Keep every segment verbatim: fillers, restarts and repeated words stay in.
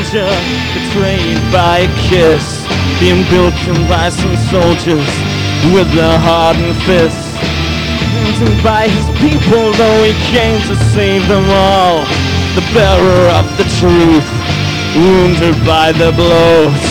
soldier betrayed by a kiss, being built by some soldiers with their hardened fists. And by his people, though he came to save them all, the bearer of the truth, wounded by their blows.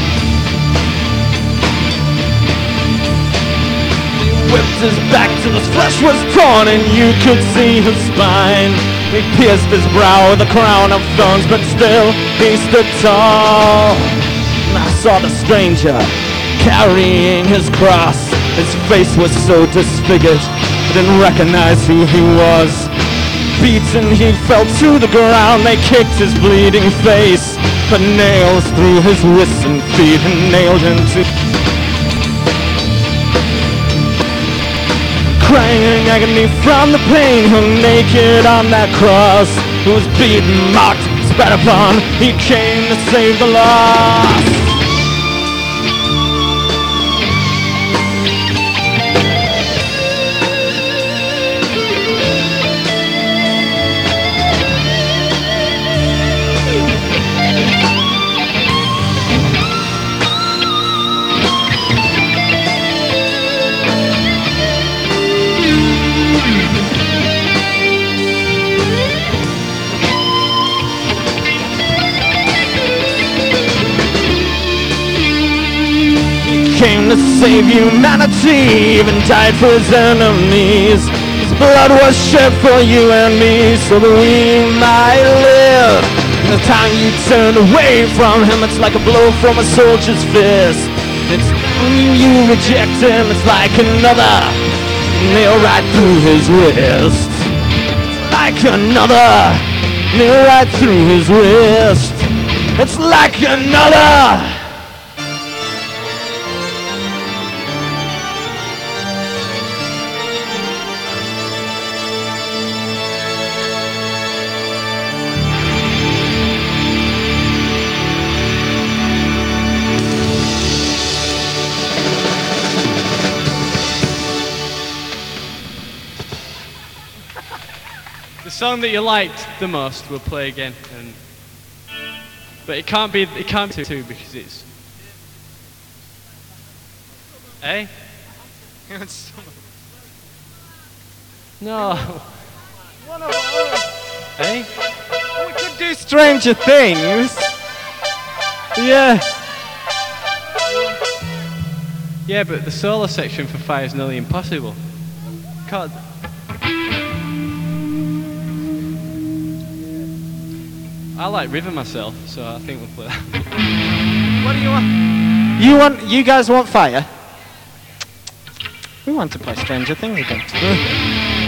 He whipped his back till his flesh was torn and you could see his spine. He pierced his brow with a crown of thorns, but still he stood tall. And I saw the stranger carrying his cross. His face was so disfigured, I didn't recognize who he was. Beaten, he fell to the ground. They kicked his bleeding face, put nails through his wrists and feet, and nailed him to... Crying in agony from the pain, hung naked on that cross. He was beaten, mocked, spat upon. He came to save the lost. Came to save humanity, even died for his enemies. His blood was shed for you and me, so that we might live. And the time you turn away from him, it's like a blow from a soldier's fist. It's when you reject him, it's like another nail right through his wrist. It's like another nail right through his wrist. It's like another. The song that you liked the most we'll play again, and but it can't be it can't be two because it's eh? No. One of ours. Eh? We could do Stranger Things. Yeah. Yeah, but the solo section for Fire is nearly impossible. Can't. I like River myself, so I think we'll play that. What do you want? You want? You guys want Fire? We want to play Stranger Things again.